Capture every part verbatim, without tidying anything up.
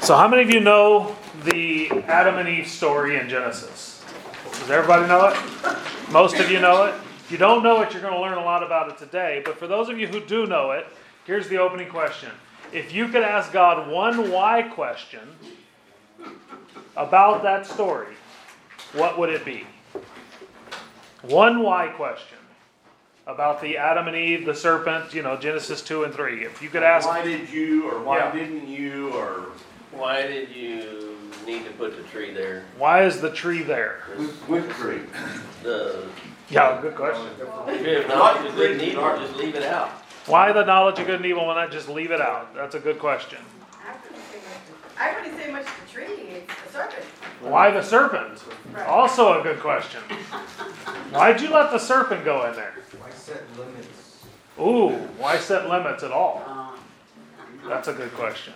So how many of you know the Adam and Eve story in Genesis? Does everybody know it? Most of you know it. If you don't know it, you're going to learn a lot about it today. But for those of you who do know it, here's the opening question. If you could ask God one why question about that story, what would it be? One why question about the Adam and Eve, the serpent, you know, Genesis two and three. If you could ask... Why did you, or why Yeah. didn't you, or... Why did you need to put the tree there? Why is the tree there? Which tree? The Yeah, good question. tree of knowledge of good and evil, just leave it out. Why the knowledge of good and evil? Why not just leave it out? That's a good question. I wouldn't say much, I wouldn't say much the tree, it's the serpent. Why the serpent? Right. Also a good question. Why'd you let the serpent go in there? Why set limits? Ooh, why set limits at all? That's a good question.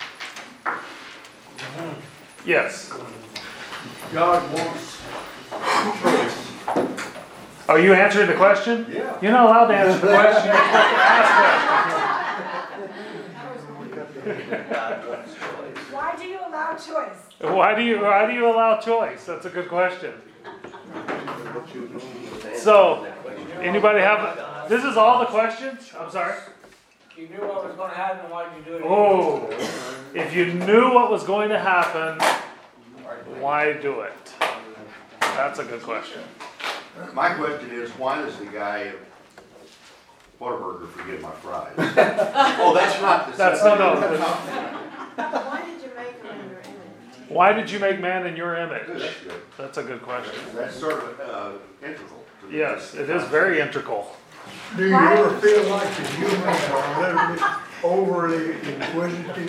Yes. God wants choice. Are you answering the question? Yeah. You're not allowed to answer the question. You're supposed to ask Why do you allow choice? questions. Why do you why do you allow choice? That's a good question. So, anybody have this is all the questions? I'm sorry. You knew what was going to happen, why did you do it? Oh, if you knew what was going to happen, why do it? That's a good question. My question is, why does the guy at Whataburger forget my fries? Oh, that's not the... That's no, no. Why did you make him in your image? Why did you make man in your image? That's good. That's a good question. That's sort of uh, integral. to the- Yes, it is very integral. Do you ever feel like the humans are literally overly inquisitive?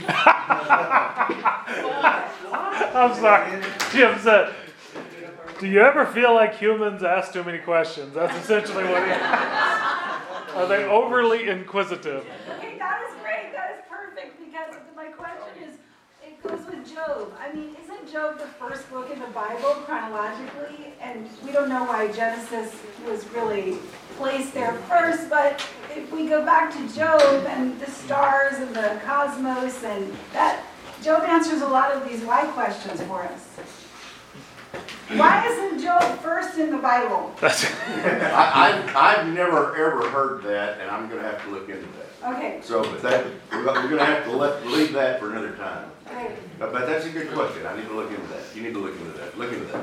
I'm sorry. Jim said, do you ever feel like humans ask too many questions? That's essentially what he Are they overly inquisitive? Okay, that is great, that is perfect, because my question is, it goes with Job. I mean, isn't Job the first book in the Bible chronologically? And we don't know why Genesis was really placed there first, but if we go back to Job and the stars and the cosmos and that, Job answers a lot of these why questions for us. Why isn't Job first in the Bible? I, I've, I've never ever heard that, and I'm going to have to look into that. Okay, So, but that, we're going to have to let, leave that for another time. great. But, but that's a good question. I need to look into that. You need to look into that. Look into that.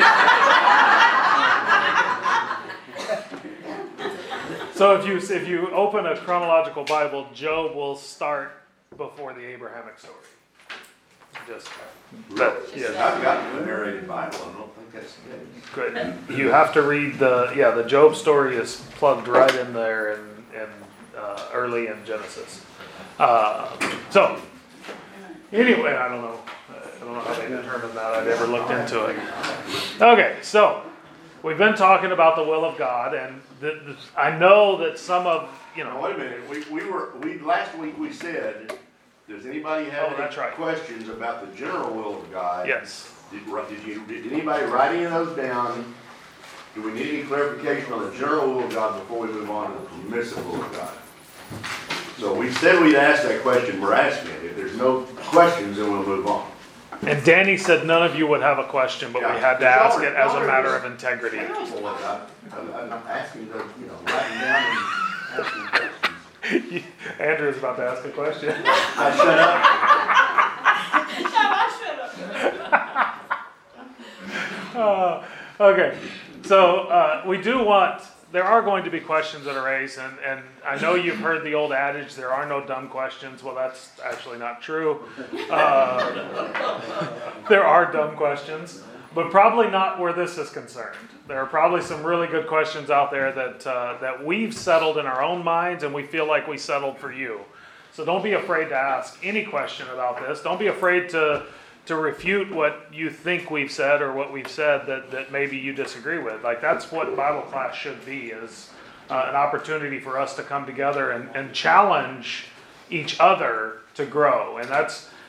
So if you if you open a chronological Bible, Job will start before the Abrahamic story. Just that, yeah. I've got the narrated Bible, and I don't think that's the case. Good. You have to read the yeah the Job story is plugged right in there in, in uh, early in Genesis. Uh, so anyway, I don't know. I don't know how they determined that. I never looked into it. Okay, so we've been talking about the will of God, and the, the, I know that some of you Now, know. wait a minute. We, we were we last week we said, does anybody have Oh, any that's right. questions about the general will of God? Yes. Did, did you did anybody write any of those down? Do we need any clarification on the general will of God before we move on to the permissive will of God? So we said we'd ask that question. We're asking it. If there's no questions, then we'll move on. And Danny said none of you would have a question, but we Yeah. had to Y'all ask are- it as y'all a are matter just of integrity. terrible at that. I'm, I'm asking the, you know, writing down and asking questions. Andrew's about to ask a question. I shut up. Uh, okay, so uh, we do want, there are going to be questions that are raised, and, and I know you've heard the old adage, there are no dumb questions. Well, that's actually not true. Uh, there are dumb questions, but probably not where this is concerned. There are probably some really good questions out there that uh, that we've settled in our own minds, and we feel like we settled for you. So don't be afraid to ask any question about this. Don't be afraid to to refute what you think we've said or what we've said that, that maybe you disagree with. Like, that's what Bible class should be, is uh, an opportunity for us to come together and, and challenge each other to grow. And that's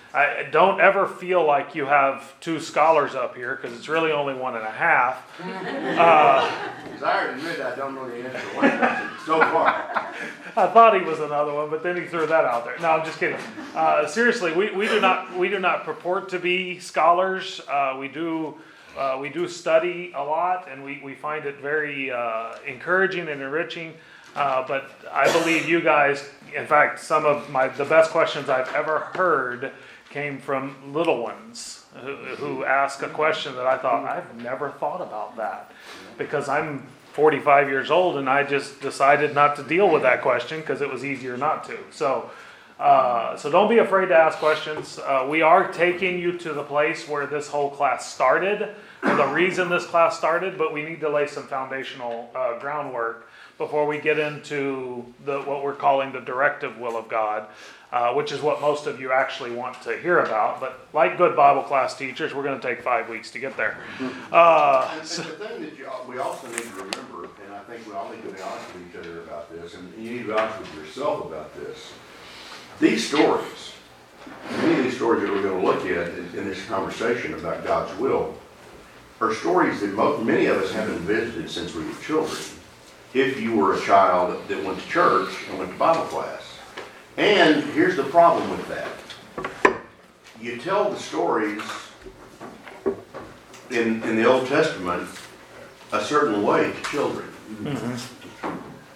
I don't ever feel like you have two scholars up here, because it's really only one and a half. Uh, Because I already admit I don't know the answer to one question so far. I thought he was another one, but then he threw that out there. No, I'm just kidding. Uh, seriously, we, we do not we do not purport to be scholars. Uh, we do uh, we do study a lot, and we, we find it very uh, encouraging and enriching. Uh, but I believe you guys, in fact, some of my the best questions I've ever heard came from little ones who, who ask a question that I thought, I've never thought about that, because I'm forty-five years old and I just decided not to deal with that question because it was easier not to. So, uh, so don't be afraid to ask questions. Uh, we are taking you to the place where this whole class started, or the reason this class started, but we need to lay some foundational uh, groundwork before we get into the what we're calling the directive will of God, uh, which is what most of you actually want to hear about. But like good Bible class teachers, we're going to take five weeks to get there. Uh, And, and so, the thing that you, we also need to remember, and I think we all need to be honest with each other about this, and you need to be honest with yourself about this. These stories, many of these stories that we're going to look at in, in this conversation about God's will, are stories that most, many of us haven't visited since we were children. If you were a child that went to church and went to Bible class. And here's the problem with that. You tell the stories in, in the Old Testament a certain way to children. Mm-hmm.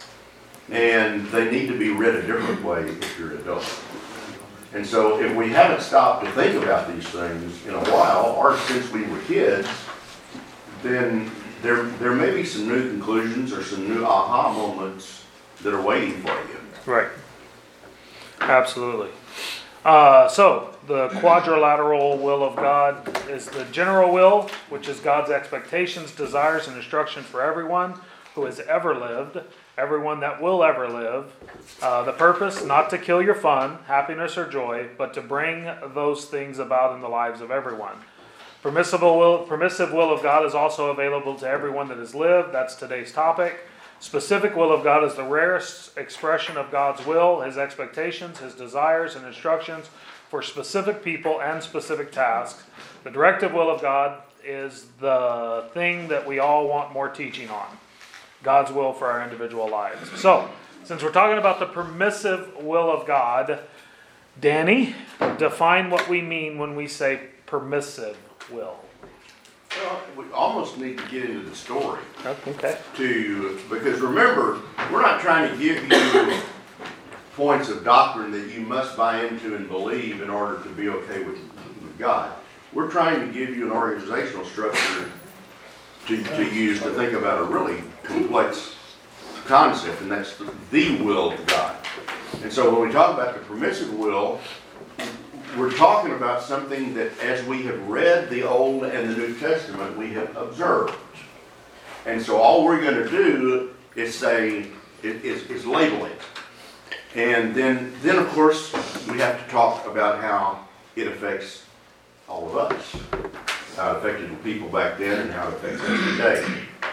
And they need to be read a different way if you're an adult. And so if we haven't stopped to think about these things in a while, or since we were kids, then There, there may be some new conclusions or some new aha moments that are waiting for you. right. Absolutely. Uh, so, the quadrilateral will of God is the general will, which is God's expectations, desires, and instructions for everyone who has ever lived, everyone that will ever live. Uh, the purpose, not to kill your fun, happiness, or joy, but to bring those things about in the lives of everyone. Permissible will, permissive will of God is also available to everyone that has lived. That's today's topic. Specific will of God is the rarest expression of God's will, His expectations, His desires, and instructions for specific people and specific tasks. The directive will of God is the thing that we all want more teaching on. God's will for our individual lives. So, since we're talking about the permissive will of God, Danny, define what we mean when we say permissive will. Well, we almost need to get into the story Okay. to, because remember, we're not trying to give you points of doctrine that you must buy into and believe in order to be okay with, with God. We're trying to give you an organizational structure to, to use to think about a really complex concept, and that's the, the will of God. And so when we talk about the permissive will, we're talking about something that, as we have read the Old and the New Testament, we have observed. And so all we're going to do is say, is, is label it. And then, then, of course, we have to talk about how it affects all of us. How it affected the people back then and how it affects us today.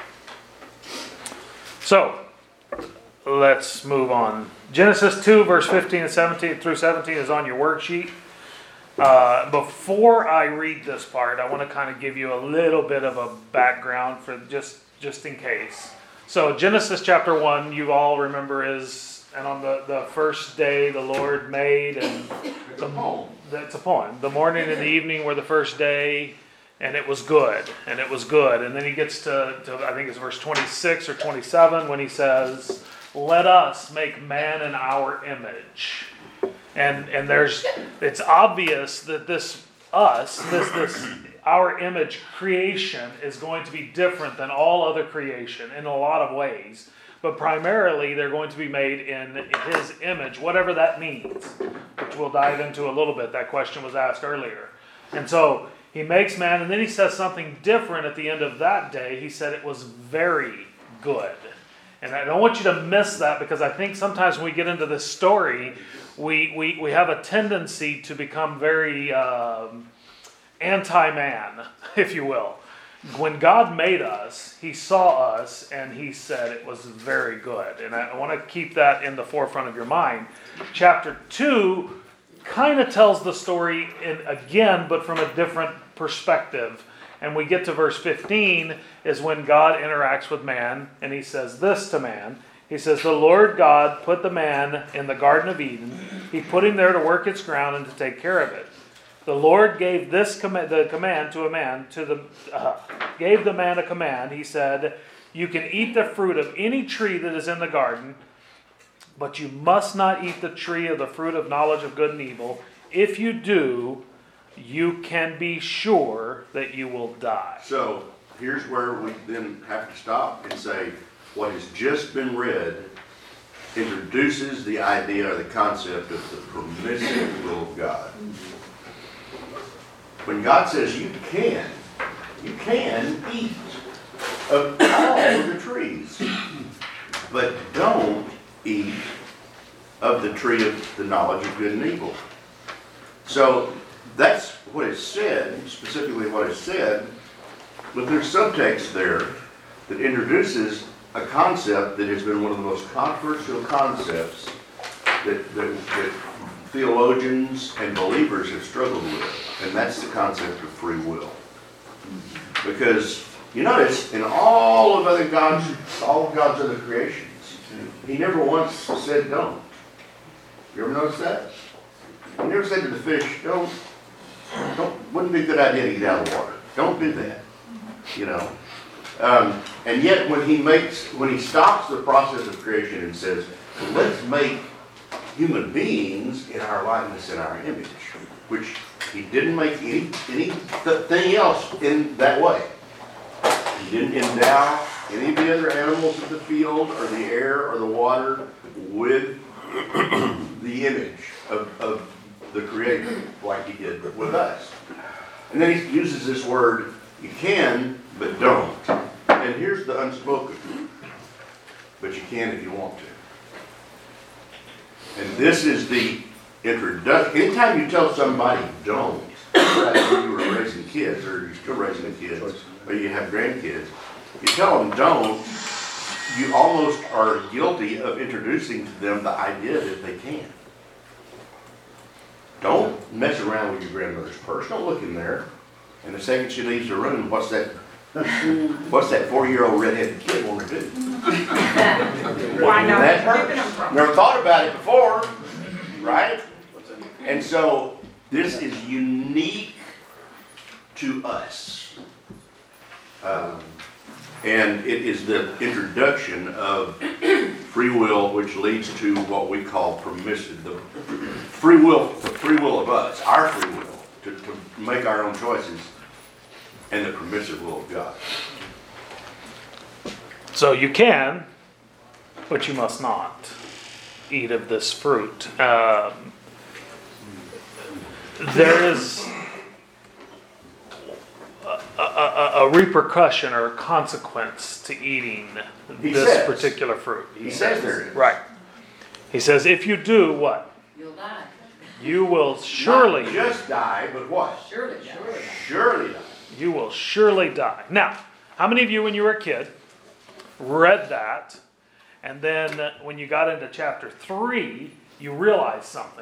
So, let's move on. Genesis two, verse fifteen and seventeen through seventeen is on your worksheet. Uh, before I read this part, I want to kind of give you a little bit of a background for just, just in case. So Genesis chapter one, you all remember is, and on the, the first day the Lord made, and It's a poem. it's a poem. The morning and the evening were the first day, and it was good, and it was good. And then he gets to, to I think it's verse twenty-six or twenty-seven when he says, let us make man in our image. And and there's it's obvious that this us, this this our image creation is going to be different than all other creation in a lot of ways. But primarily they're going to be made in his image, whatever that means, which we'll dive into a little bit. That question was asked earlier. And so he makes man, and then he says something different at the end of that day. He said it was very good. And I don't want you to miss that, because I think sometimes when we get into this story, we, we, we have a tendency to become very um, anti-man, if you will. When God made us, He saw us and He said it was very good. And I want to keep that in the forefront of your mind. Chapter two kind of tells the story in, again, but from a different perspective. And we get to verse fifteen is when God interacts with man, and he says this to man. He says, the Lord God put the man in the Garden of Eden. He put him there to work its ground and to take care of it. The Lord gave this com- the command to a man, to the uh, gave the man a command. He said, you can eat the fruit of any tree that is in the garden, but you must not eat the tree of the fruit of knowledge of good and evil. If you do, you can be sure that you will die. So here's where we then have to stop and say, what has just been read introduces the idea or the concept of the permissive will of God. When God says you can, you can eat of all of the trees, but don't eat of the tree of the knowledge of good and evil. So that's what is said, specifically what is said, but there's subtext there that introduces a concept that has been one of the most controversial concepts that, that, that theologians and believers have struggled with, and that's the concept of free will. Because you notice in all of other God's, all of God's other creations, he never once said don't. You ever notice that? He never said to the fish, don't, don't, wouldn't be a good idea to get out of the water. Don't do that. You know. Um, and yet when he makes, when he stops the process of creation and says, let's make human beings in our likeness and our image, which he didn't make any anything else in that way. He didn't endow any of the other animals of the field or the air or the water with the image of, of the Creator like he did with us. And then he uses this word, you can, but don't. And here's the unspoken. But you can if you want to. And this is the introduction. Anytime you tell somebody don't, when you were raising kids, or you're still raising kids, or you have grandkids, you tell them don't, you almost are guilty of introducing to them the idea that they can. Don't mess around with your grandmother's purse. Don't look in there. And the second she leaves the room, what's that? What's that four-year-old redheaded kid want to do? Why not? That hurts. Never thought about it before, right? And so this is unique to us, um, and it is the introduction of free will, which leads to what we call permissive, the free will, the free will of us, our free will, to, to make our own choices. And the permissive will of God. So you can, but you must not eat of this fruit. Um, there is a, a, a repercussion or a consequence to eating He this says. particular fruit. He says there is. Right. He says, if you do what? You'll die. You will surely, Not just die, but what? Surely, surely. Surely die. you will surely die. Now, how many of you when you were a kid read that, and then uh, when you got into chapter three, you realized something?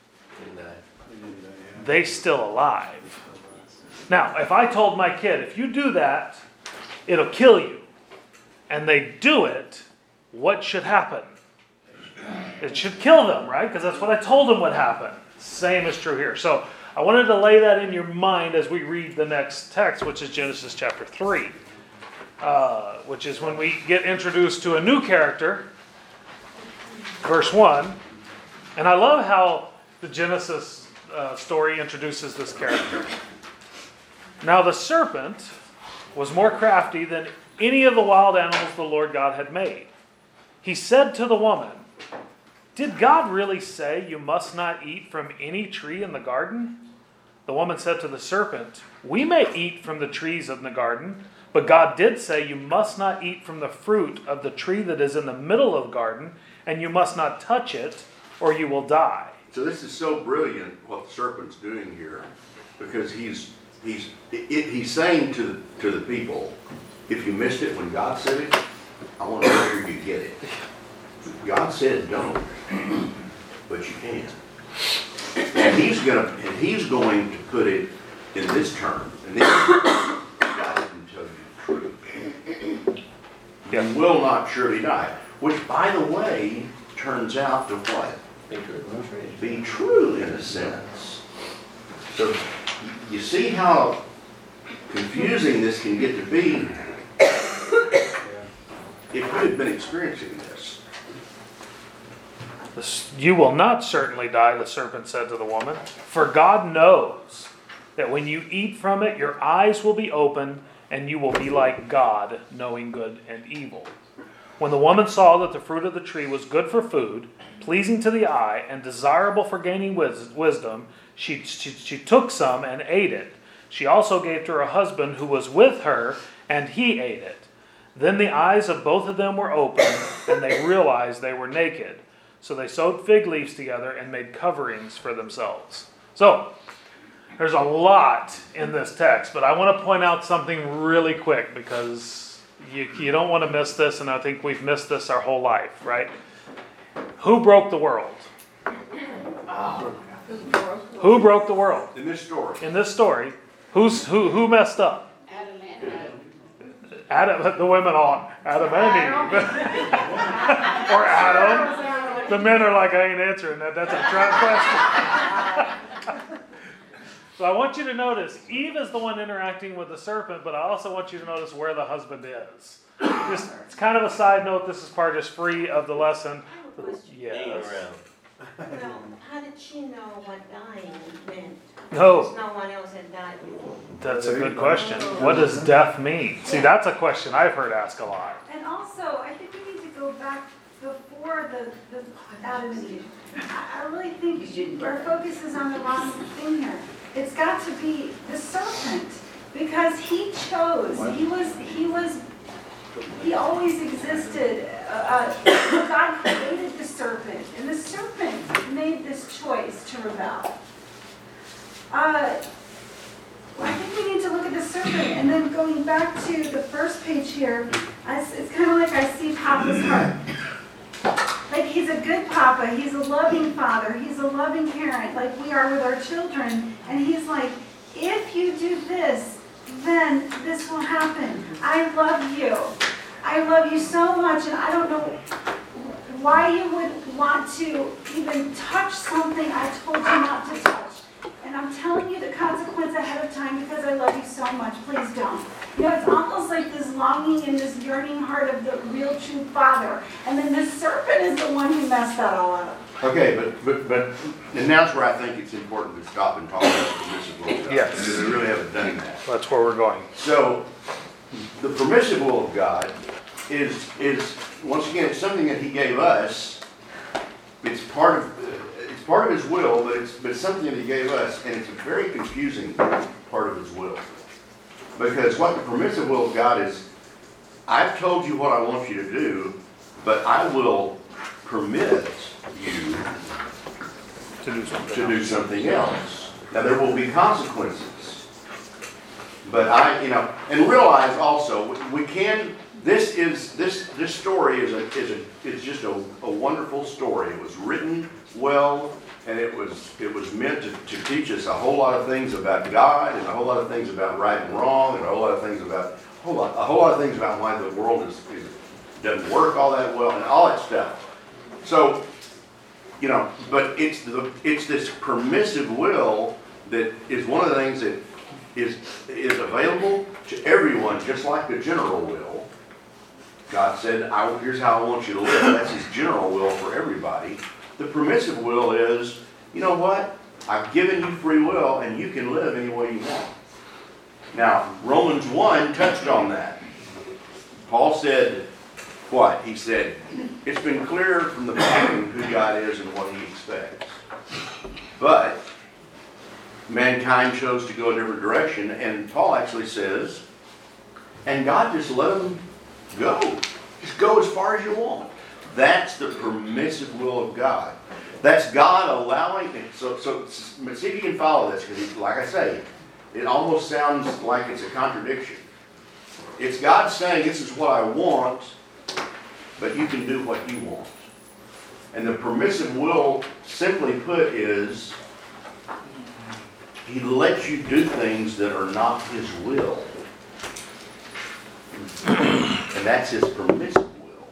They still alive. Now, if I told my kid, if you do that, it'll kill you, and they do it, what should happen? It should kill them, right? Because that's what I told them would happen. Same is true here. So I wanted to lay that in your mind as we read the next text, which is Genesis chapter three, uh, which is when we get introduced to a new character, verse one. And I love how the Genesis uh, story introduces this character. Now the serpent was more crafty than any of the wild animals the Lord God had made. He said to the woman, "Did God really say you must not eat from any tree in the garden?" The woman said to the serpent, "We may eat from the trees of the garden, but God did say you must not eat from the fruit of the tree that is in the middle of the garden, and you must not touch it, or you will die." So this is so brilliant what the serpent's doing here, because he's he's it, he's saying to the, to the people, if you missed it when God said it, I want to make sure you get it. God said don't, but you can. And he's gonna, and he's going to put it in this term, and then God can tell you the truth. Yeah. You will not surely die, which, by the way, turns out to what? Be true. Be true in a sense. So you see how confusing this can get to be. If you had been experiencing this. This- You will not certainly die, the serpent said to the woman, for God knows that when you eat from it, your eyes will be opened, and you will be like God, knowing good and evil. When the woman saw that the fruit of the tree was good for food, pleasing to the eye, and desirable for gaining wis- wisdom, she, she, she took some and ate it. She also gave to her husband who was with her, and he ate it. Then the eyes of both of them were opened, and they realized they were naked. So they sewed fig leaves together and made coverings for themselves. So, there's a lot in this text, but I want to point out something really quick because you, you don't want to miss this, and I think we've missed this our whole life, right? Who broke the world? Who broke the world? In this story. In this story, who's, who, who messed up? Adam and Eve. Adam, the women all, Adam and Eve. Or Adam. The men are like, I ain't answering that. That's a trap question. So I want you to notice, Eve is the one interacting with the serpent, but I also want you to notice where the husband is. Just, it's kind of a side note. This is part just free of the lesson. Hanging Yes. around. Well, how did she know what dying meant? No. Because no one else had died before. That's a good question. What does death mean? See, that's a question I've heard asked a lot. And also, I think we need to go back before the, the Adam and Eve. I, I really think our focus is on the wrong thing here. It's got to be the serpent, because he chose, he was, he was, he always existed. Uh, uh, God created the serpent, and the serpent made this choice to rebel. Uh, I think we need to look at the serpent, and then going back to the first page here, I, it's kind of like I see Papa's heart. Like he's a good papa, he's a loving father, he's a loving parent, like we are with our children. And he's like, if you do this, then this will happen. I love you. I love you so much, and I don't know why you would want to even touch something I told you not to touch. And I'm telling you the consequence ahead of time because I love you so much. Please don't. You know, it's almost like this longing and this yearning heart of the real true father. And then the serpent is the one who messed that all up. Okay, but, but, but, and that's where I think it's important to stop and talk about the permissive will of God. Yes. Because we really haven't done that. That's where we're going. So, the permissive will of God is, is, once again, it's something that He gave us. It's part of, it's part of His will, but it's, but it's something that He gave us, and it's a very confusing part of His will. Because what the permissive will of God is, I've told you what I want you to do, but I will permit you To do something. to do something else. Now, there will be consequences. But I, you know, and realize also, we can, this is, this, this story is a, is a, is just a, a wonderful story. It was written well, and it was, it was meant to, to teach us a whole lot of things about God, and a whole lot of things about right and wrong, and a whole lot of things about, a whole lot, a whole lot of things about why the world is, is, doesn't work all that well, and all that stuff. So, you know, but it's the, it's this permissive will that is one of the things that is, is available to everyone, just like the general will. God said, I, here's how I want you to live. That's His general will for everybody. The permissive will is, you know what? I've given you free will, and you can live any way you want. Now, Romans one touched on that. Paul said, what? He said, it's been clear from the beginning who God is and what He expects. But mankind chose to go a different direction, and Paul actually says, and God just let them go. Just go as far as you want. That's the permissive will of God. That's God allowing it. So, so see if you can follow this, because like I say, it almost sounds like it's a contradiction. It's God saying, this is what I want, but you can do what you want. And the permissive will, simply put, is he lets you do things that are not his will. And that's his permissive will.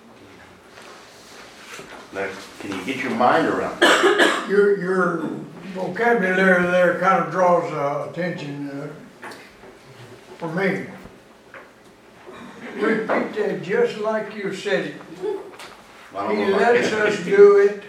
Now, can you get your mind around that? Your, your vocabulary there kind of draws uh, attention uh, for me. Repeat that just like you said it. I don't He know if I lets can. us do it.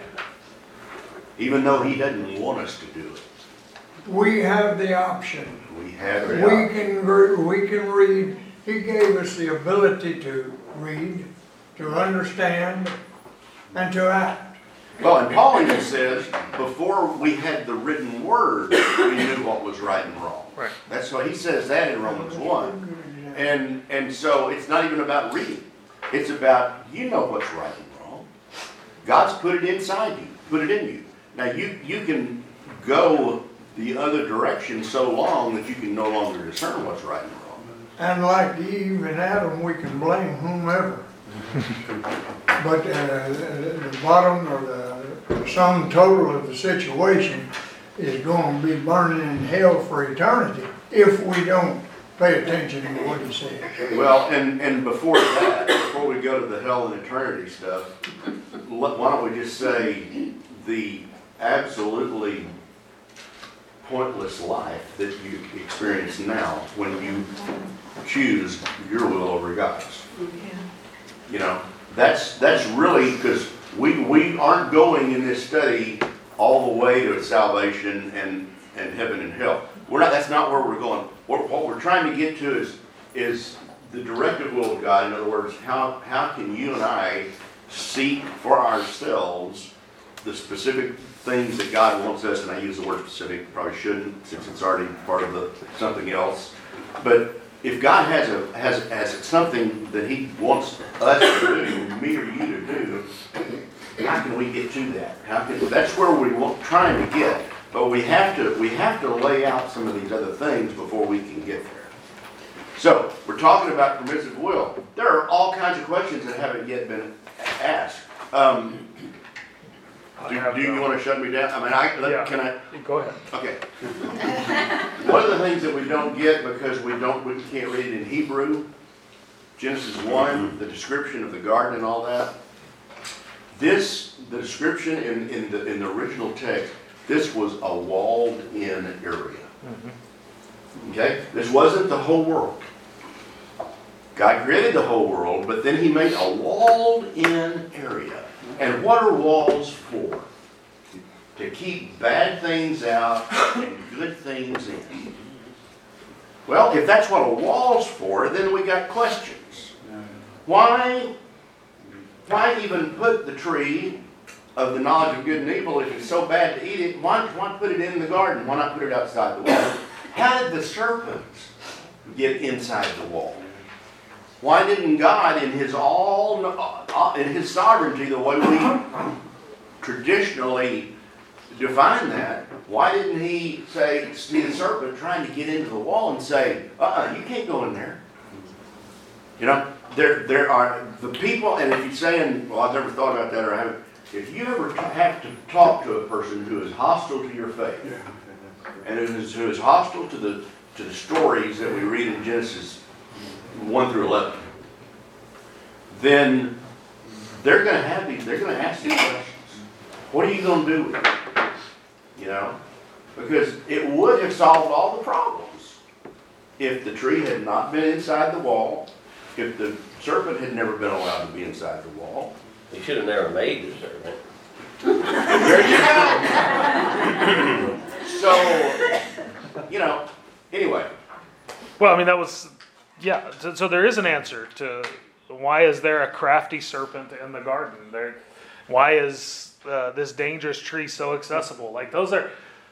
Even though he doesn't want us to do it. We have the option. We have We it. can, re- we can read. He gave us the ability to read, to understand, and to act. Well, and Paul even says, before we had the written word, we knew what was right and wrong. Right. That's why he says that in Romans one. And, and so it's not even about reading. It's about, you know what's right and wrong. God's put it inside you, put it in you. Now you, you can go the other direction so long that you can no longer discern what's right and wrong. And like Eve and Adam, we can blame whomever. But uh, the bottom or the sum total of the situation is going to be burning in hell for eternity if we don't pay attention to what he says. Well, and, and before that, before we go to the hell and eternity stuff, let- why don't we just say the absolutely pointless life that you experience now when you choose your will over God's. You know, that's, that's really, because we, we aren't going in this study all the way to salvation and, and heaven and hell. We're not, that's not where we're going. What, what we're trying to get to is, is the directed will of God. In other words, how, how can you and I seek for ourselves the specific things that God wants us, and I use the word specific, probably shouldn't, since it's already part of the something else. But if God has a has has something that He wants us to do, me or you to do, how can we get to that? How can that's where we want trying to get, but we have to we have to lay out some of these other things before we can get there. So we're talking about permissive will. There are all kinds of questions that haven't yet been asked. Um, Do, do you want to shut me down? I mean, I, let- Yeah. can I? Go ahead. Okay. One of the things that we don't get because we don't, we can't read it in Hebrew, Genesis one, the description of the garden and all that. This, the description in, in the, in the original text, this was a walled-in area. Okay? This wasn't the whole world. God created the whole world, but then He made a walled-in area. And what are walls for? To keep bad things out and good things in. Well, if that's what a wall's for, then we got questions. Why, why even put the tree of the knowledge of good and evil if it's so bad to eat it? Why, why put it in the garden? Why not put it outside the wall? How did the serpents get inside the wall? Why didn't God, in His all, uh, in His sovereignty, the way we traditionally define that, why didn't He say, see the serpent trying to get into the wall and say, uh-uh, you can't go in there? You know, there, there are the people, and if you're saying, well, I've never thought about that, or I haven't, if you ever have to talk to a person who is hostile to your faith, and who is, who is hostile to the to the stories that we read in Genesis one through eleven, then they're going to have these, they're going to ask these questions. What are you going to do with it? You know? Because it would have solved all the problems if the tree had not been inside the wall, if the serpent had never been allowed to be inside the wall. You should have never made the serpent. There you go. So, you know, anyway. Well, I mean, that was, yeah, so, so there is an answer to why is there a crafty serpent in the garden? There, why is uh, this dangerous tree so accessible? Like, those are,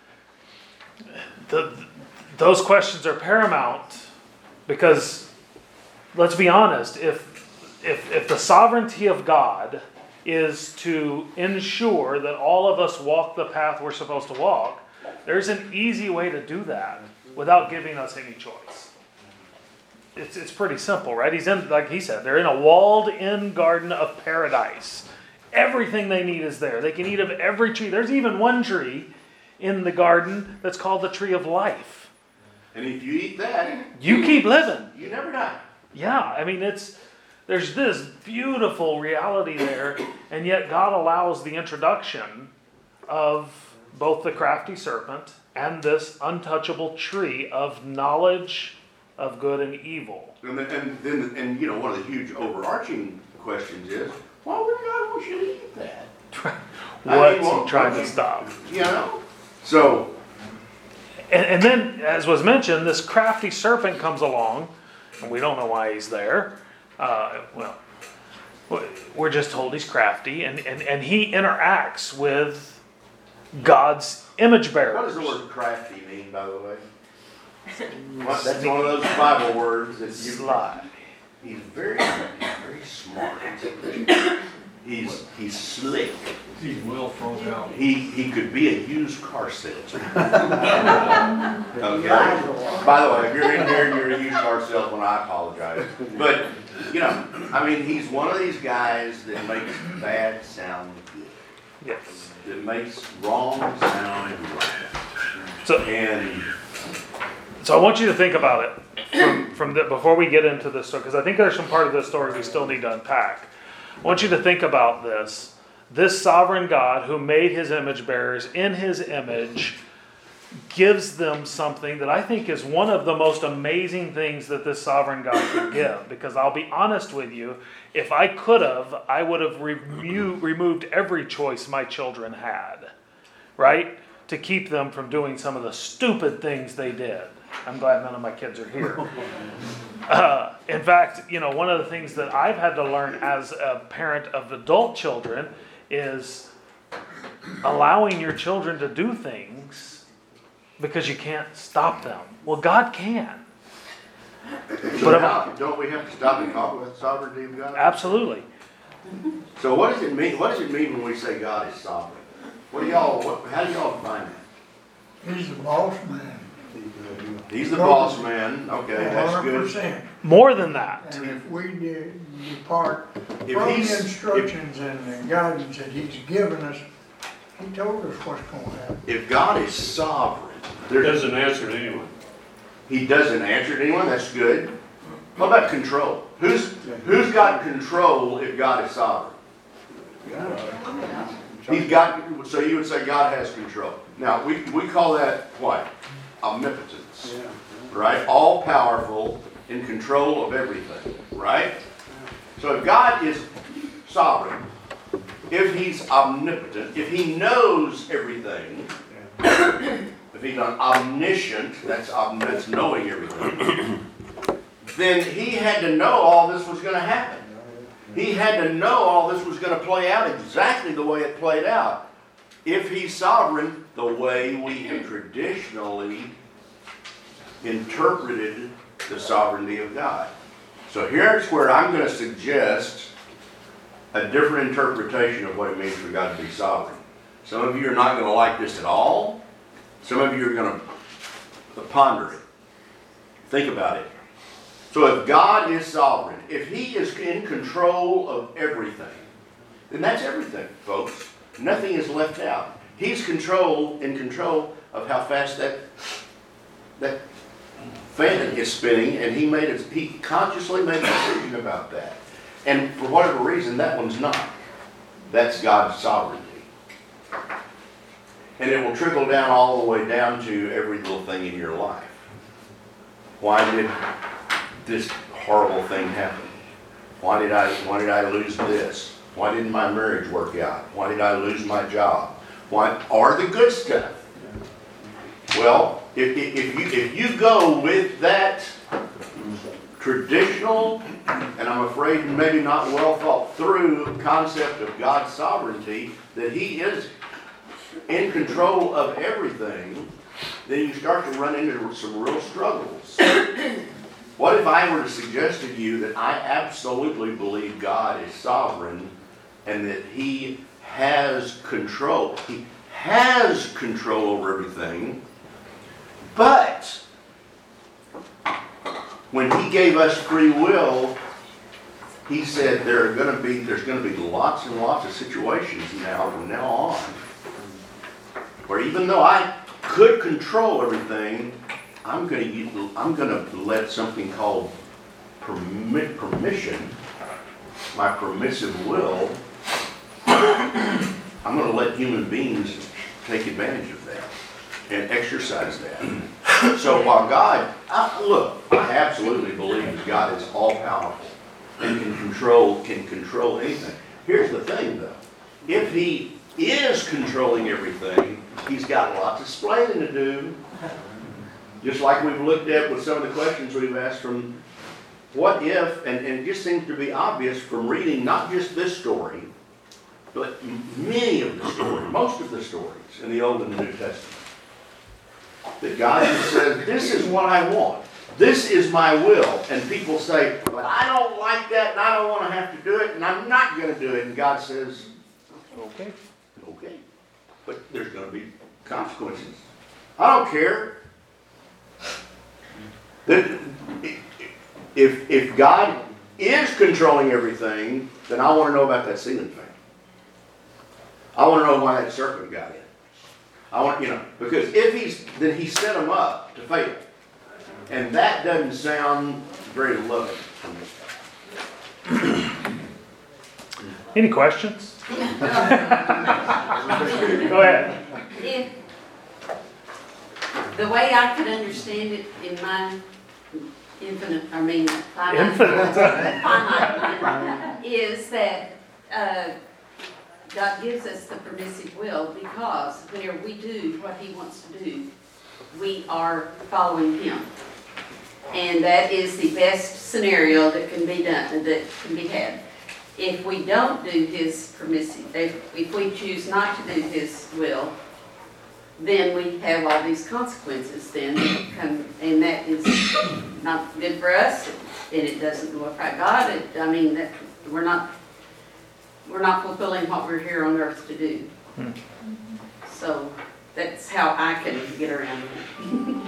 the, those questions are paramount because, let's be honest, if, if, if the sovereignty of God is to ensure that all of us walk the path we're supposed to walk, there's an easy way to do that without giving us any choice. It's it's pretty simple, right? He's in, like he said, they're in a walled-in garden of paradise. Everything they need is there. They can eat of every tree. There's even one tree in the garden that's called the tree of life. And if you eat that, You keep living. you never die. Yeah, I mean, it's, there's this beautiful reality there, and yet God allows the introduction of both the crafty serpent and this untouchable tree of knowledge of good and evil. And then, and then, and you know, one of the huge overarching questions is, why would God want you to eat that? I What's mean, he what- trying what to you- stop? You know? So, And, and then, as was mentioned, this crafty serpent comes along, and we don't know why he's there. Uh, well, we're just told he's crafty, and, and, and he interacts with God's image bearers. what does the word crafty mean, by the way? What, that's one of those Bible words that you Sly. He's very, very smart. He's he's slick. He's well thrown out. He he could be a used car salesman. Okay. By the way, if you're in here and you're a used car salesman, I apologize. But you know, I mean, he's one of these guys that makes bad sound good. Yes. That makes wrong sound right. So, And so I want you to think about it from, from the, before we get into this story, because I think there's some part of this story we still need to unpack. I want you to think about this. This sovereign God who made his image bearers in his image gives them something that I think is one of the most amazing things that this sovereign God could give. Because I'll be honest with you, if I could have, I would have remo- removed every choice my children had, right? To keep them from doing some of the stupid things they did. I'm glad none of my kids are here. Uh, in fact, you know, one of the things that I've had to learn as a parent of adult children is allowing your children to do things because you can't stop them. Well, God can. so But now, don't we have to stop and talk about the sovereignty of God? Absolutely. So what does it mean? What does it mean when we say God is sovereign? What do y'all? What, how do y'all define that? He's the boss man. He's the boss man. Okay, that's hundred good. percent. More than that. And if we de- depart If from the he's- if- instructions and the guidance that he's given us, he told us what's gonna happen. If God is sovereign, He there, doesn't answer to anyone. he doesn't answer to anyone. That's good. What about control? Who's who's got control if God is sovereign? He's got. So you would say God has control. Now we we call that what? Omnipotence. Right? All powerful, in control of everything. Right? So if God is sovereign, if he's omnipotent, if he knows everything, if he's omniscient, that's, om- that's knowing everything, then he had to know all this was going to happen. He had to know all this was going to play out exactly the way it played out. If he's sovereign, the way we have traditionally interpreted the sovereignty of God. So here's where I'm going to suggest a different interpretation of what it means for God to be sovereign. Some of you are not going to like this at all. Some of you are going to ponder it. Think about it. So if God is sovereign, if he is in control of everything, then that's everything, folks. Nothing is left out. He's control in control of how fast that that fan is spinning, and he made it. He consciously made a decision about that. And for whatever reason, that one's not. That's God's sovereignty. And it will trickle down all the way down to every little thing in your life. Why did this horrible thing happen? Why did I, why did I lose this? Why didn't my marriage work out? Why did I lose my job? Why, or the good stuff. Well, if, if, if you if you go with that traditional, and I'm afraid maybe not well thought through concept of God's sovereignty, that he is in control of everything, then you start to run into some real struggles. What if I were to suggest to you that I absolutely believe God is sovereign and that he has control? He has control over everything, but when he gave us free will, he said there are going to be there's going to be lots and lots of situations now from now on where even though I could control everything, I'm gonna, u- I'm gonna let something called permit, permission, my permissive will, I'm gonna let human beings take advantage of that and exercise that. So while God, I, look, I absolutely believe that God is all powerful and can control, can control anything. Here's the thing though, if he is controlling everything, he's got lots of explaining to do. Just like we've looked at with some of the questions we've asked from what if, and, and it just seems to be obvious from reading not just this story, but m- many of the stories, most of the stories in the Old and the New Testament, that God just says, this is what I want. This is my will. And people say, but I don't like that and I don't want to have to do it and I'm not going to do it. And God says, Okay. okay, but there's going to be consequences. I don't care. That if, if God is controlling everything, then I want to know about that ceiling fan. I want to know why that serpent got in. I want, you know, because if he's, then he set them up to fail. And that doesn't sound very loving to me. Any questions? Go ahead. If, the way I could understand it in my infinite, I mean, finite, Infinite. finite mind, is that uh, God gives us the permissive will because whenever we do what He wants to do, we are following Him. And that is the best scenario that can be done, that can be had. If we don't do His permissive, if, if we choose not to do His will, then we have all these consequences then come, and that is not good for us, and it doesn't glorify God. It, I mean, that we're not we're not fulfilling what we're here on earth to do. Hmm. So that's how I can get around it.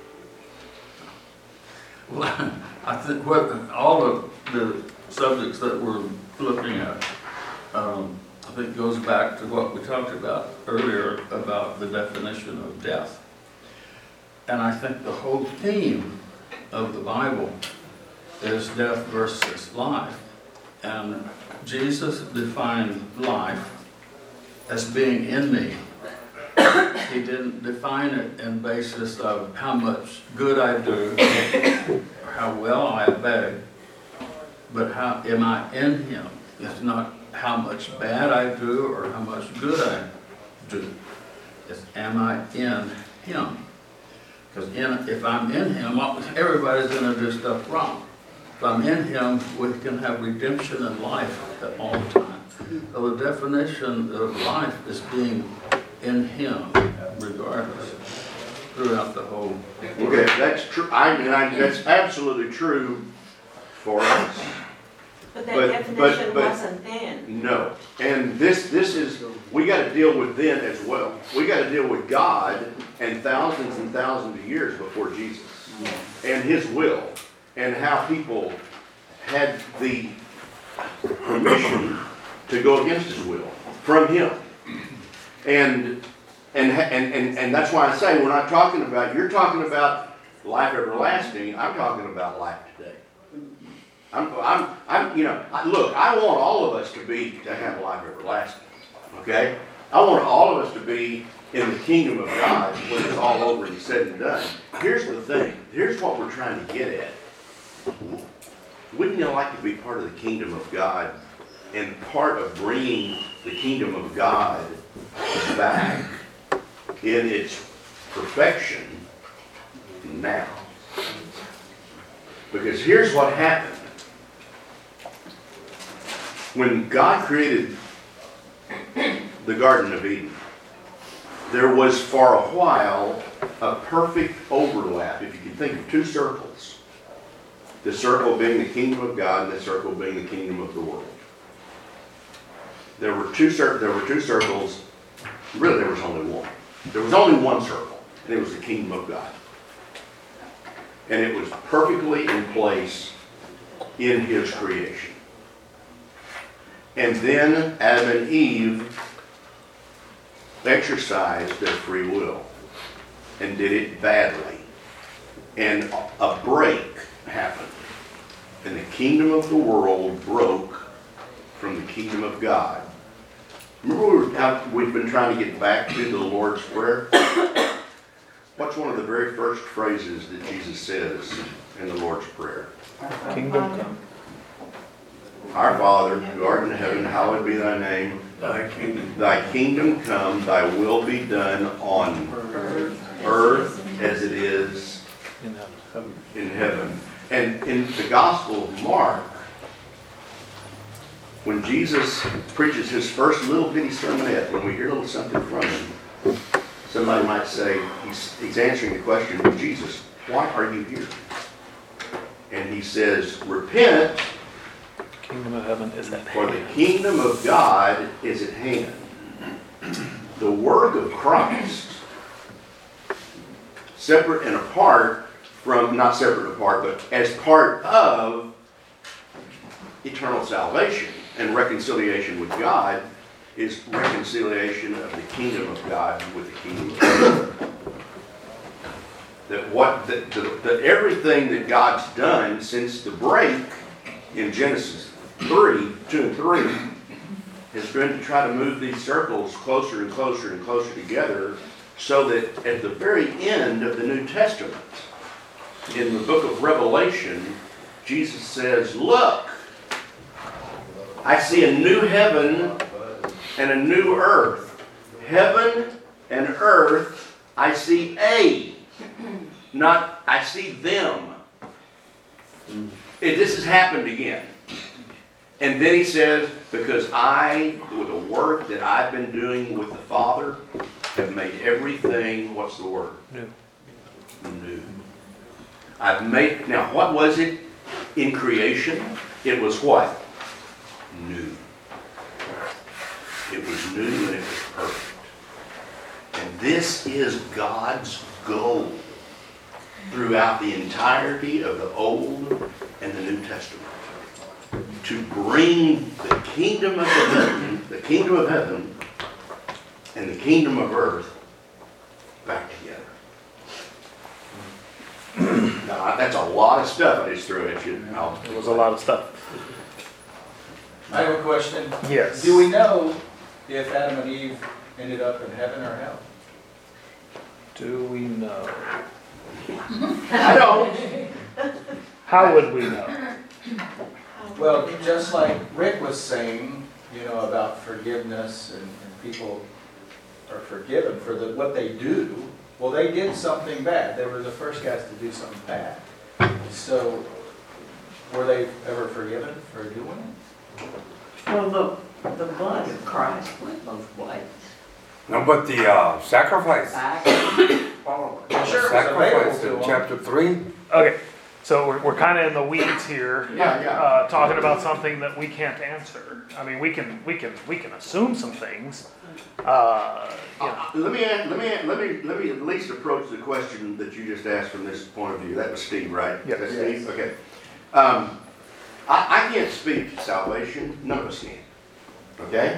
Well, I think what, all of the subjects that we're looking at, um, I think goes back to what we talked about earlier about the definition of death. And I think the whole theme of the Bible is death versus life. And Jesus defined life as being in me. He didn't define it in basis of how much good I do, or how well I obey, but how am I in Him? It's not how much bad I do or how much good I do. It's am I in Him? Because in, if I'm in Him, everybody's going to do stuff wrong. If I'm in Him, we can have redemption and life at all times. So the definition of life is being in Him, regardless, throughout the whole. Okay, that's true. I mean, I, that's absolutely true for us. But that But- definition but- but- wasn't then. No. And this, this is, we got to deal with then as well. We got to deal with God and thousands and thousands of years before Jesus and His will and how people had the permission to go against His will from Him. And, and, and, and, and that's why I say we're not talking about, you're talking about life everlasting, I'm talking about life today. I'm, I'm, I'm, you know, I, look, I want all of us to be, to have life everlasting, okay? I want all of us to be in the kingdom of God when it's all over and said and done. Here's the thing, here's what we're trying to get at. Wouldn't you like to be part of the kingdom of God and part of bringing the kingdom of God back in its perfection now? Because here's what happened. When God created the Garden of Eden, there was for a while a perfect overlap. If you can think of two circles, the circle being the kingdom of God and the circle being the kingdom of the world. There were two cir- there were two circles. Really, there was only one. There was only one circle, and it was the kingdom of God. And it was perfectly in place in His creation. And then Adam and Eve exercised their free will and did it badly. And a break happened. And the kingdom of the world broke from the kingdom of God. Remember we were out, we've been trying to get back to the Lord's Prayer? What's one of the very first phrases that Jesus says in the Lord's Prayer? Kingdom come. Our Father, who art in heaven, hallowed be thy name. Thy kingdom. Thy kingdom come, thy will be done on earth as it is In heaven. in heaven. And in the Gospel of Mark, when Jesus preaches his first little bitty sermonette, when we hear a little something from him, somebody might say, he's, he's answering the question, Jesus, why are you here? And he says, repent, Kingdom of heaven is at for the hand. kingdom of God is at hand. The work of Christ, separate and apart from, not separate and apart, but as part of eternal salvation and reconciliation with God, is reconciliation of the kingdom of God with the kingdom of God. That what, that, that, that everything that God's done since the break in Genesis three, two and three, has been to try to move these circles closer and closer and closer together, so that at the very end of the New Testament, in the book of Revelation, Jesus says, look, I see a new heaven and a new earth. Heaven and earth, I see a, not I see them. It, this has happened again. And then he says, because I, with the work that I've been doing with the Father, have made everything, what's the word? New. New. I've made, now what was it in creation? It was what? New. It was new and it was perfect. And this is God's goal throughout the entirety of the Old and the New Testament. To bring the kingdom of heaven, the kingdom of heaven, and the kingdom of earth back together. Now, that's a lot of stuff I just threw at you. I'll- It was a lot of stuff. I have a question. Yes. Do we know if Adam and Eve ended up in heaven or hell? Do we know? I don't. How would we know? Well, just like Rick was saying, you know, about forgiveness and, and people are forgiven for the, what they do. Well, they did something bad. They were the first guys to do something bad. So, were they ever forgiven for doing it? Well, the, the blood of Christ went both ways. No, but the uh, sacrifice, Back, forward. the Sure, it was available sacrifice to in them. chapter three, Okay, so we're, we're kind of in the weeds here. Yeah, yeah. Uh, talking about something that we can't answer. I mean, we can, we can, we can assume some things. Uh, you know. Uh, Let me, let me, let me, let me at least approach the question that you just asked from this point of view. That was Steve, right? Yes. That's Steve? Okay. Um, I, I can't speak to salvation. None of us can. Okay?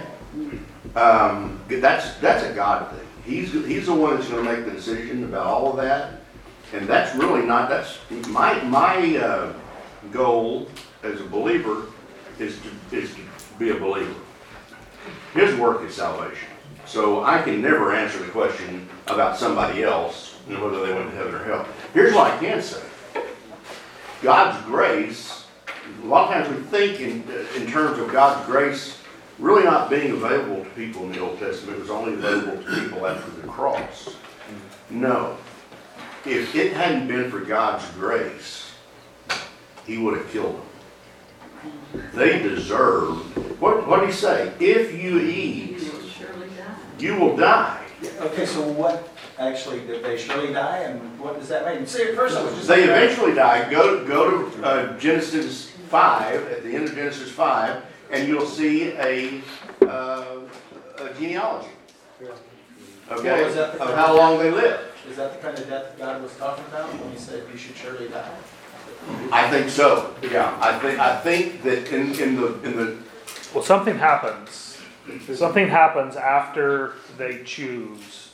Um, that's, that's a God thing. He's, he's the one that's gonna make the decision about all of that. And that's really not, that's, my, my, uh, goal as a believer is to, is to be a believer. His work is salvation. So I can never answer the question about somebody else and whether they went to heaven or hell. Here's what I can say. God's grace, a lot of times we think in, in terms of God's grace really not being available to people in the Old Testament. It was only available to people after the cross. No. If it hadn't been for God's grace, he would have killed them. They deserved, what, what did he say? If you eat, You will surely die. you will die. Okay, so what, actually, did they surely die, and what does that mean? See, at first I was just. They eventually die. Go, go to uh, Genesis five, at the end of Genesis five, and you'll see a, uh, a genealogy. Okay, Well, is that the- of how long they lived. Is that the kind of death God was talking about when he said you should surely die? I think so. Yeah, I think I think that in, in the in the Well, something happens Something happens after they choose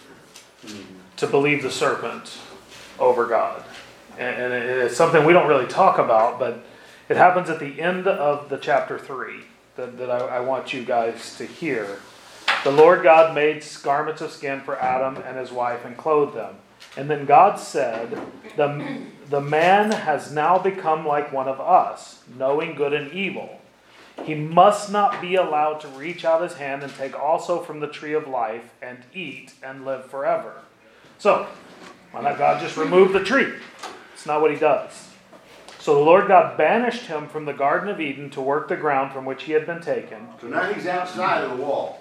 to believe the serpent over God. And, and it's something we don't really talk about, but it happens at the end of the chapter three that, that I, I want you guys to hear. The Lord God made garments of skin for Adam and his wife and clothed them. And then God said, the, the man has now become like one of us, knowing good and evil. He must not be allowed to reach out his hand and take also from the tree of life and eat and live forever. So, why not God just remove the tree? It's not what he does. So the Lord God banished him from the Garden of Eden to work the ground from which he had been taken. So now he's outside of the wall.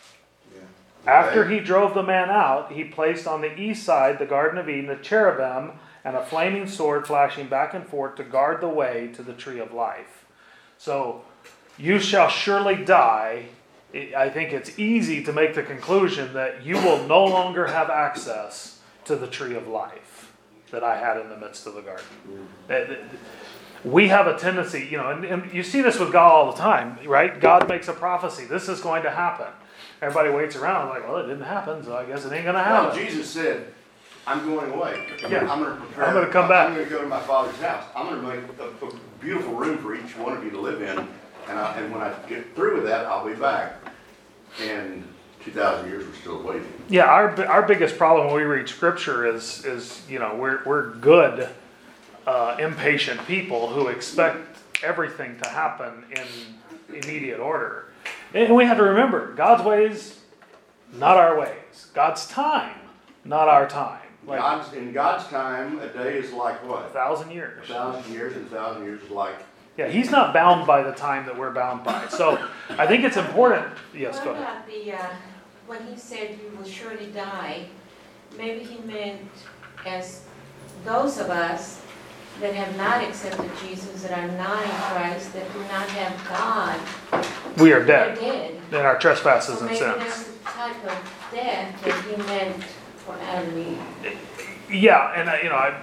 After he drove the man out, he placed on the east side the Garden of Eden a cherubim and a flaming sword flashing back and forth to guard the way to the tree of life. So, you shall surely die. I think it's easy to make the conclusion that you will no longer have access to the tree of life that I had in the midst of the garden. We have a tendency, you know, and, and you see this with God all the time, right? God makes a prophecy. This is going to happen. Everybody waits around like, well, it didn't happen, so I guess it ain't going to happen. No, Jesus said, I'm going away. Yeah. I'm going to prepare. I'm going to come back. I'm going to go to my Father's house. I'm going to make a, a beautiful room for each one of you to live in. And, I, and when I get through with that, I'll be back. And two thousand years, we're still waiting. Yeah, our our biggest problem when we read Scripture is, is you know, we're, we're good, uh, impatient people who expect everything to happen in immediate order. And we have to remember, God's ways, not our ways. God's time, not our time. Like God's, in God's time, a day is like what? a thousand years. A thousand years, and a thousand years is like... Yeah, he's not bound by the time that we're bound by. So I think it's important. Yes, go What ahead. about the, uh, when he said you will surely die, maybe he meant as those of us that have not accepted Jesus, that are not in Christ, that do not have God, We are they're dead dead. in our trespasses So and maybe sins. that's the type of death that he meant for Adam and Eve. Yeah, and I, you know, I,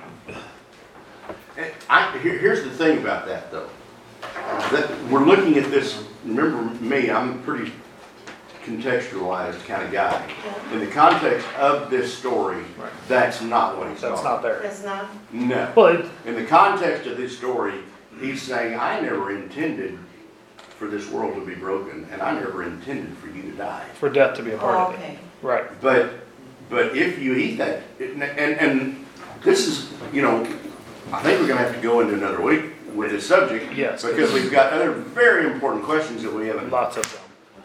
And I, here, here's the thing about that, though. That we're looking at this, remember me, I'm a pretty contextualized kind of guy. In the context of this story, Right. that's not what he's that's talking not there. That's not, No. Well, it, In the context of this story, he's saying, I never intended for this world to be broken, and I never intended for you to die. for death to be a part oh, of it. okay. Right. But, but if you eat that, and, and this is, you know, I think we're gonna have to go into another week with this subject. Yes. Because we've got other very important questions that we haven't. Lots of them.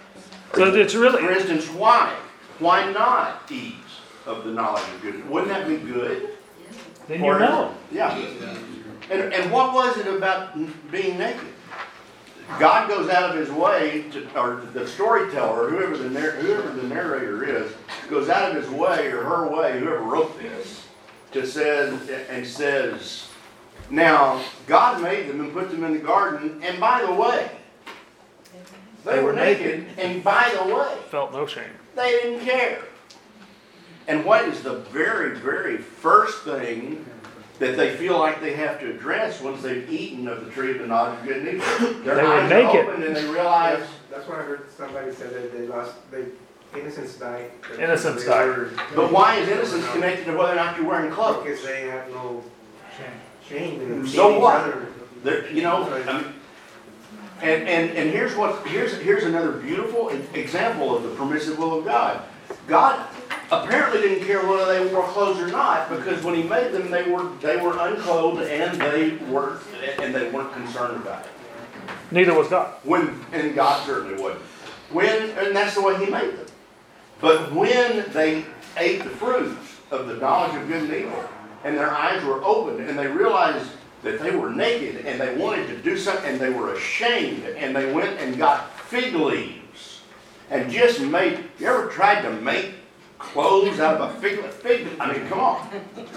So it's really, For instance, why? Why not eat of the knowledge of good? Wouldn't that be good? then you know. Yeah. And, and what was it about being naked? God goes out of his way to, or the storyteller, whoever the narr- whoever the narrator is, goes out of his way or her way, whoever wrote this, to says and says, now God made them and put them in the garden, and by the way, they, They were were naked, and by the way, Felt no shame. they didn't care. And what is the very, very first thing that they feel like they have to address once they've eaten of the tree of the knowledge of good and evil? Their They were eyes naked. are open and they realize, That's what I heard somebody said that they lost, they, innocence died. Innocence They died. were- but why is innocence connected to whether or not you're wearing clothes? Because they have no shame in So seeing each what? other. There, you know, I mean, and, and, and here's what, here's, here's another beautiful example of the permissive will of God. God apparently didn't care whether they wore clothes or not, because when he made them, they were, they were unclothed and they were, and they weren't concerned about it. Neither was God. When, and God certainly wasn't. When, and that's the way he made them. But when they ate the fruits of the knowledge of good and evil, and their eyes were opened, and they realized that they were naked, and they wanted to do something, and they were ashamed, and they went and got fig leaves, and just made, you ever tried to make clothes out of a fig, fig I mean, come on.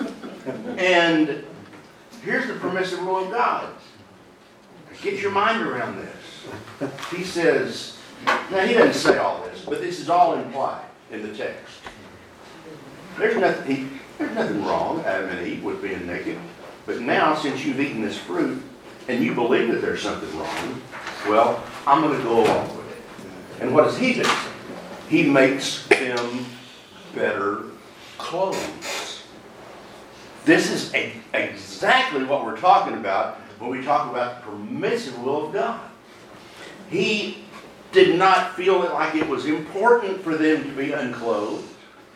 And here's the permissive rule of God. Get your mind around this. He says, now he doesn't say all this, but this is all implied in the text. There's nothing, he, there's nothing wrong, Adam and Eve, with being naked. But now, since you've eaten this fruit, and you believe that there's something wrong, well, I'm going to go along with it. And what does he do? He makes them better clothes. This is a, exactly what we're talking about when we talk about the permissive will of God. He did not feel it like it was important for them to be unclothed.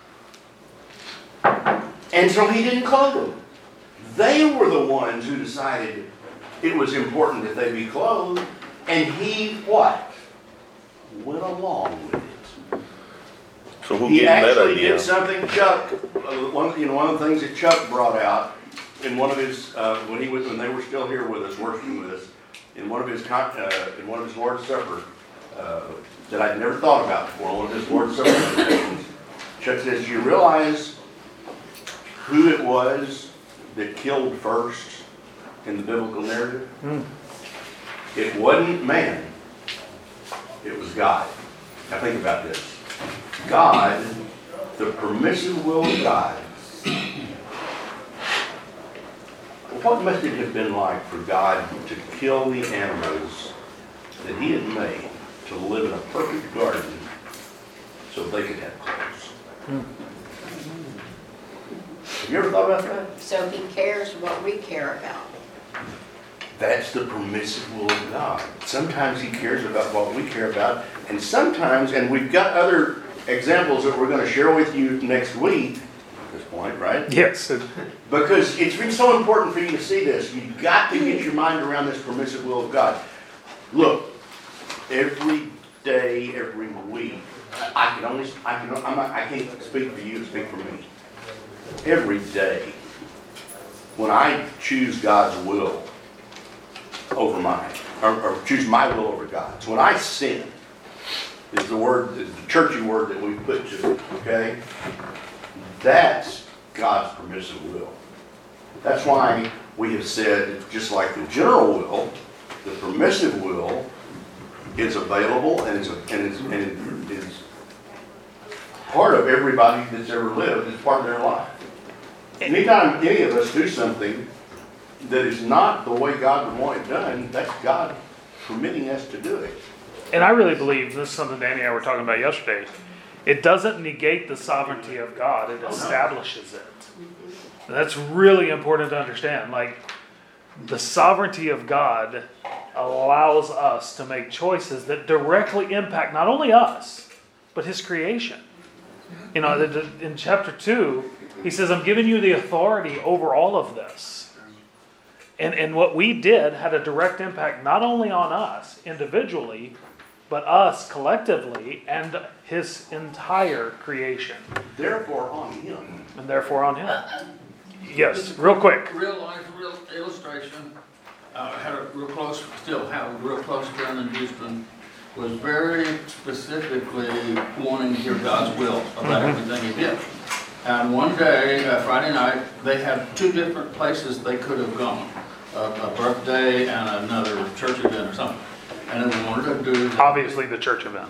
And so he didn't clothe them. They were the ones who decided it was important that they be clothed. And he, what? Went along with it. So who He gave him that actually idea? did something Chuck, uh, one, you know, one of the things that Chuck brought out in one of his, uh, when he was, when they were still here with us, working with us, in one of his, con- uh, in one of his Lord's Supper, uh, that I'd never thought about before, one of his Lord's Supper meditations, Chuck says, "Do you realize who it was that killed first in the biblical narrative?" Mm. It wasn't man. It was God. Now think about this. God, the permissive will of God. What must it have been like for God to kill the animals that he had made to live in a perfect garden so they could have clothes? Hmm. Have you ever thought about that? So he cares what we care about. That's the permissive will of God. Sometimes he cares about what we care about, and sometimes, and we've got other examples that we're going to share with you next week at this point, right? Yes. Because it's been so important for you to see this. You've got to get your mind around this permissive will of God. Look, every day, every week, I can only, I can, I'm not, I can't speak for you, speak for me. Every day, when I choose God's will over mine, or, or choose my will over God's, when I sin, is the word, is the churchy word that we put to it, okay? That's God's permissive will. That's why we have said, just like the general will, the permissive will is available and is, and is, and is part of everybody that's ever lived. It's part of their life. Anytime any of us do something that is not the way God would want it done, that's God permitting us to do it. And I really believe, this is something Danny and I were talking about yesterday, it doesn't negate the sovereignty of God, it establishes it. And that's really important to understand. Like, the sovereignty of God allows us to make choices that directly impact not only us, but his creation. You know, in chapter two, he says, I'm giving you the authority over all of this. And, and what we did had a direct impact not only on us individually, but us collectively and his entire creation. Therefore on him. And therefore on him. Yes, real quick. Real life, real illustration. Uh, I had a real close, still have a real close friend in Houston, was very specifically wanting to hear God's will about Mm-hmm. everything he did. And one day, uh, Friday night, they had two different places they could have gone. A, a birthday and another church event or something. And they wanted to do... Obviously the church event.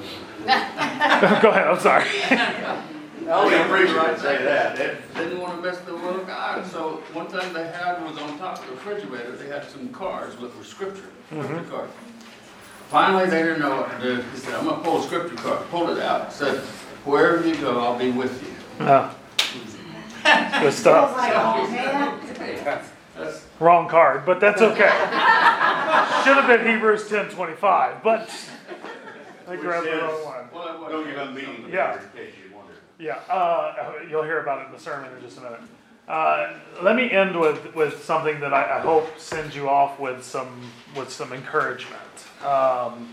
Go ahead, I'm sorry. Only a preacher would say that. Didn't want to miss the will of God. So one thing they had was on top of the refrigerator, they had some cards with were scripture, scripture Mm-hmm. cards. Finally, they didn't know what to do. He said, I'm going to pull a scripture card. Pulled it out. Said, wherever you go, I'll be with you. Uh, good stuff. Like, oh, man. That's, Wrong card, but that's okay. Should have been Hebrews ten twenty-five, but I grabbed the wrong one. well, well, Don't give up meeting. Yeah. In case you wonder. Yeah, uh, you'll hear about it in the sermon in just a minute. Uh, let me end with, with something that I, I hope sends you off with some with some encouragement. Um,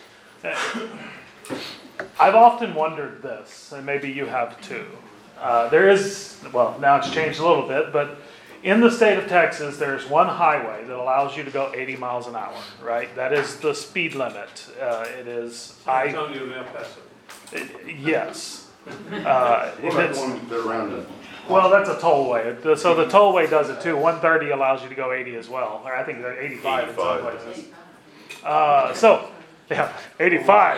I've often wondered this, and maybe you have too. Uh, there is, well, now it's changed a little bit, but in the state of Texas, there's one highway that allows you to go eighty miles an hour, right? That is the speed limit. Uh, it is, I, Antonio and El Paso. yes. Uh, What about it's- the one that around the? Well, that's a tollway. The- So the tollway does it too. one thirty allows you to go eighty as well, or I think they're eighty-five in some eighty-five. places. Uh, so, yeah, eighty-five.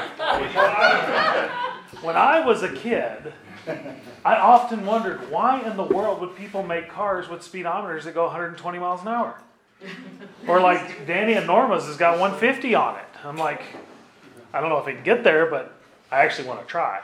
When I was a kid, I often wondered why in the world would people make cars with speedometers that go one hundred twenty miles an hour? Or like Danny and Norma's has got one fifty on it. I'm like, I don't know if it can get there, but I actually want to try.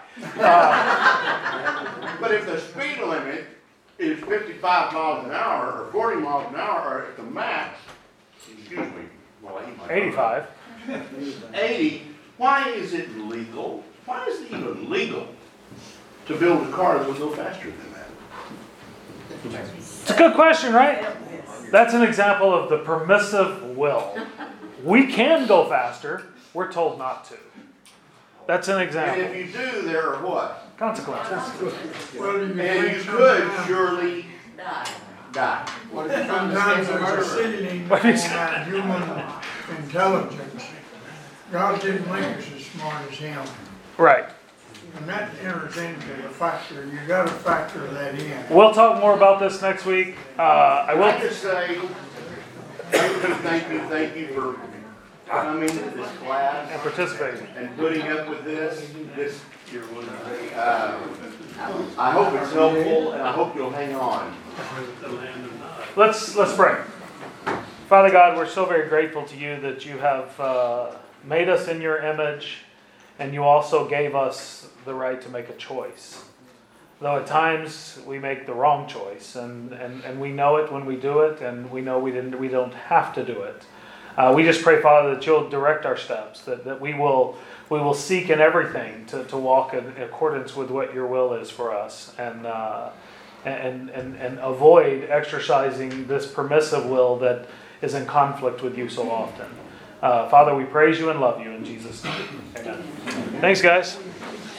Uh, But if the speed limit is fifty-five miles an hour, or forty miles an hour, or at the max, excuse me, well, I eat my- eighty-five. eighty, why is it legal, why is it even legal to build a car that will go faster than that? It's a good question, right? That's an example of the permissive will. We can go faster, we're told not to. That's an And example. if you do, there are what? Consequences. Well, you And think you could sometimes- surely Die. die. Sometimes there's a ceiling What on is- that human intelligence. God didn't make us as smart as him. Right. And that enters into the factor, you gotta factor that in. We'll talk more about this next week. Uh, I I will. will just say, thank you, thank you, thank you for coming to this class And participating. and putting up with this, this, uh, I hope it's helpful and I hope you'll hang on. Let's let's pray. Father God, we're so very grateful to you that you have uh, made us in your image, and you also gave us the right to make a choice. Though at times we make the wrong choice, and, and, and we know it when we do it, and we know we didn't we don't have to do it. Uh, we just pray, Father, that you'll direct our steps, that, that we will we will seek in everything to, to walk in accordance with what your will is for us, and uh, and, and and avoid exercising this permissive will that is in conflict with you so often. Uh, Father, we praise you and love you in Jesus' name. Amen. Thanks, guys.